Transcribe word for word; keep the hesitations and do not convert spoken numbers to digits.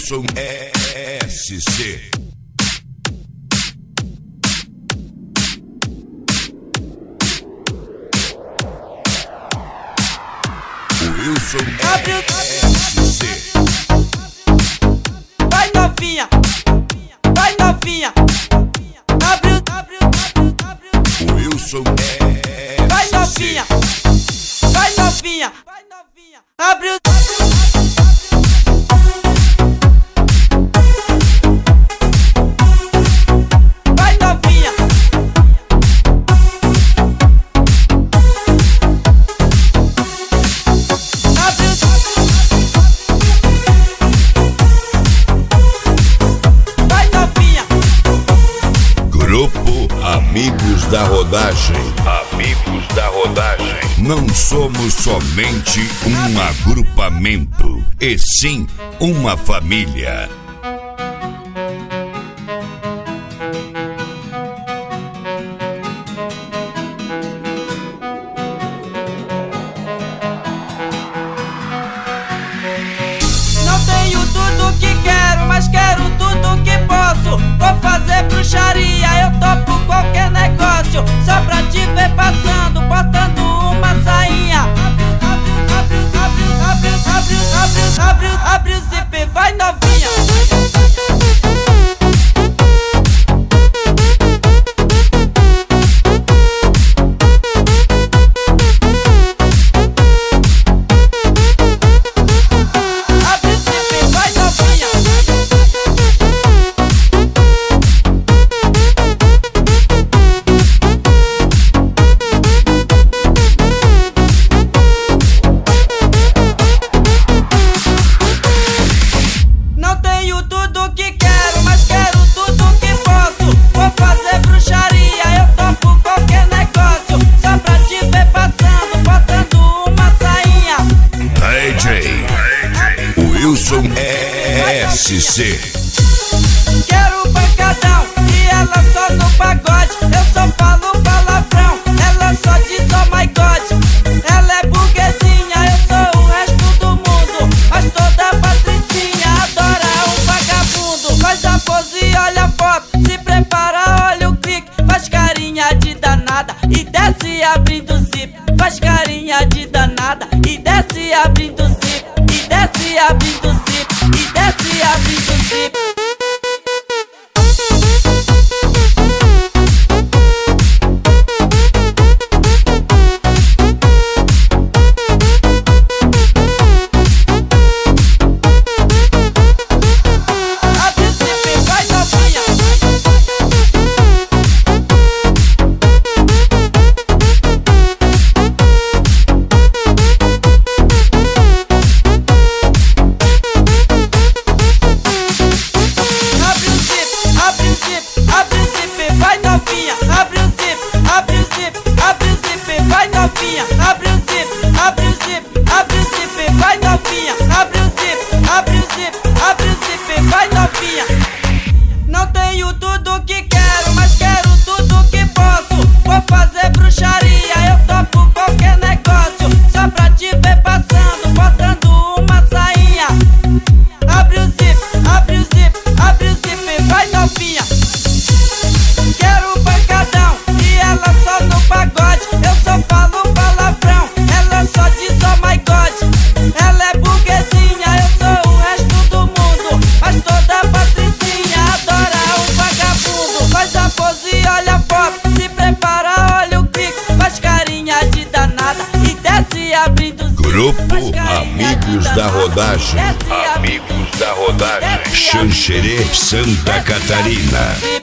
Wilson S C. Wilson S C. Vai novinha, vai novinha. Abriu, abriu, abriu, abriu. Wilson S C. Vai novinha, vai novinha, vai novinha. Abriu. Vai novinha. Abriu. Vai novinha. Grupo Amigos da Rodagem. Amigos da Rodagem. Não somos somente um agrupamento, e sim uma família. Não tenho tudo que quero, mas quero tudo que posso. Vou fazer bruxaria, eu topo qualquer negócio. Só pra te ver passando, botando uma sainha. Abre, abre, abre, abre, abre, abre, abre, abre o zip, vai novinha. Wilson S C. Quero pancadão e ela só no pagode. Eu só falo palavrão, ela só diz oh my god. Ela é burguesinha, eu sou o resto do mundo. Mas toda patricinha adora um vagabundo. Faz a pose e olha a foto, se prepara, olha o clique. Faz carinha de danada e desce abrindo o zip. Faz carinha de danada e desce abrindo o zip. E desce abrindo o zip, e desce abrindo o zip. Abre o zip, vai novinha. Vai novinha, abre o zip, abre o zip, abre o zip, vai novinha, abre o zip, abre o zip, abre o zip, vai novinha, abre o zip, abre o zip, abre o zip, vai novinha. Não tenho tudo que quero, mas quero tudo que posso. Vou fazer bruxaria, eu topo qualquer negócio. Só pra te ver passando, botando uma sainha. Abre o zip, abre o zip, abre o zip, vai novinha. Quero pancadão e ela só no pagode. Eu só falo palavrão, ela só diz oh my god. Ela é burguesinha, eu sou o resto do mundo. Mas toda patricinha adora um vagabundo. Faz a pose e olha a foto, se prepara, olha o clique. Faz carinha de danada e desce abrindo o zip. Grupo Amigos da Rodagem. Amigos da Rodagem. Xanxerê, Santa Catarina.